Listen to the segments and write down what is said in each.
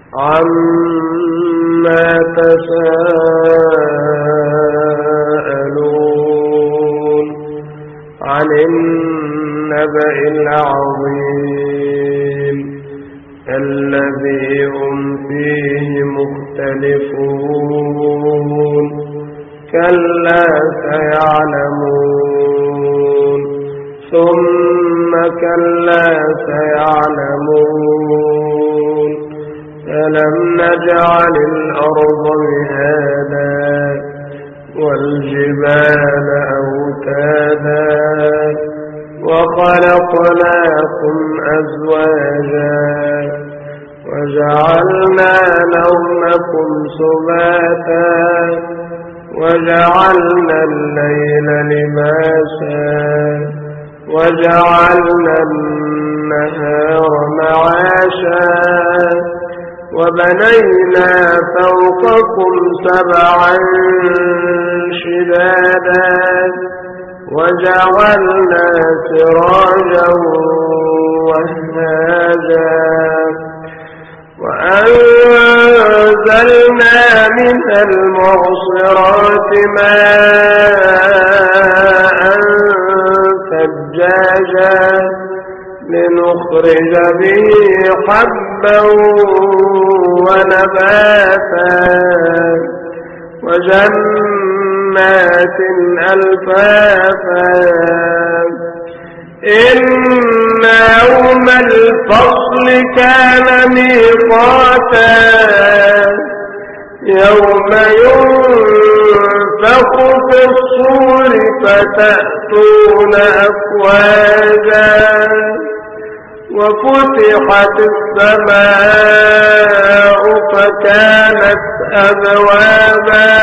عما تساءلون عن النبأ العظيم الذي هم فيه مختلفون كلا سيعلمون ثم كلا سيعلمون ألم نجعل الأرض مهادا والجبال أوتادا وخلقناكم أزواجا وجعلنا نومكم سباتا وجعلنا الليل لباسا وجعلنا النهار معاشا وبنينا فوقكم سبعا شدادا وجعلنا سراجا وهاجا وأنزلنا من المعصرات ماء ثجاجا لنخرج به حبا ونباتا وجنات ألفافا إن يوم الفصل كان ميقاتا يوم ينفخ في الصور فتأتون أفواجا وفتحت السماء فكانت أبوابا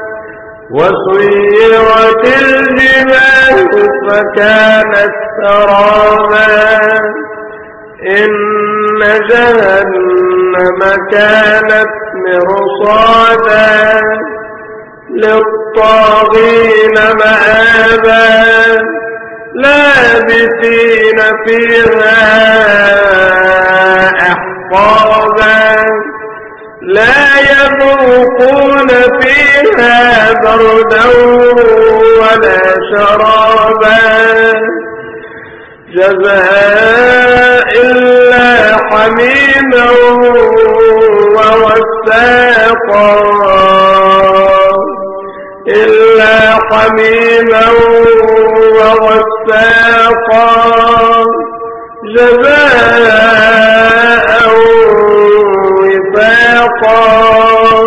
وسيرت الجبال فكانت سرابا إن جهنم كانت مرصادا للطاغين مآبا لابثين فيها أحقابا لا يذوقون فيها بردا ولا شرابا جزاء إلا حميما ووساقا إلا حميما ووساقا جزاء وفاقا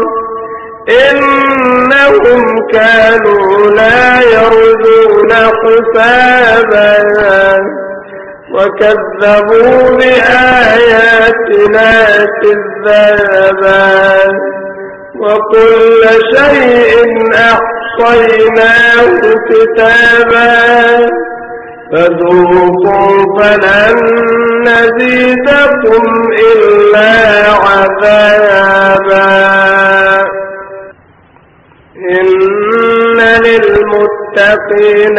إنهم كانوا لا يرجون حسابا وكذبوا بآياتنا كذابا وكل شيء أحصيناه كتابا فذوقوا فلن نزيدكم إلا عذابا إن للمتقين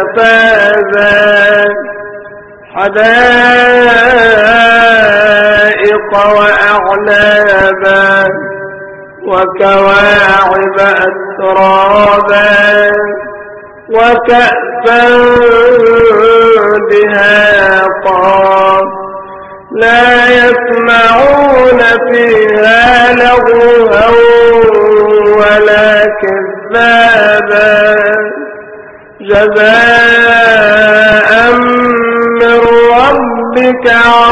مفازا حدائق وأعنابا وكواعب أترابا وكأسا دهاقا لا يسمعون فيها لغوا ولا كذابا جزاء من ربك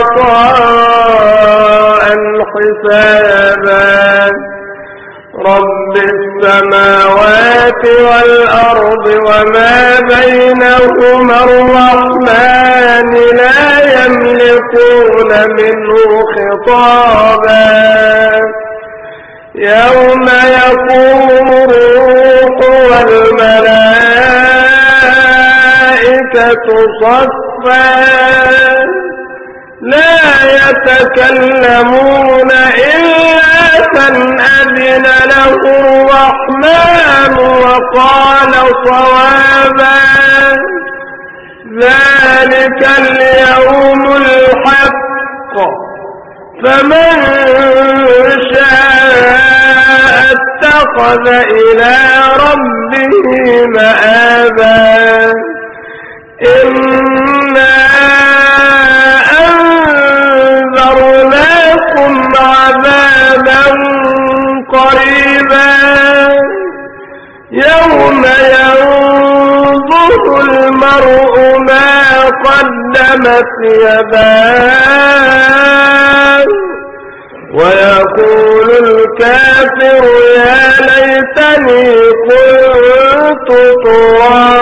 عطاء حسابا رب السماوات والأرض وما بينهما الرحمن لا يملكون منه خطابا يوم يقوم الروح والملائكة صفا لا يتكلمون إلا من أذن له الرحمن وقال صوابا ذلك اليوم الحق فمن واتخذ إلى ربه مآبا إنا أنذرناكم عذابا قريبا يوم ينظر المرء ما قدمت يداه ويقول الكافر يا ليتني كنت ترابا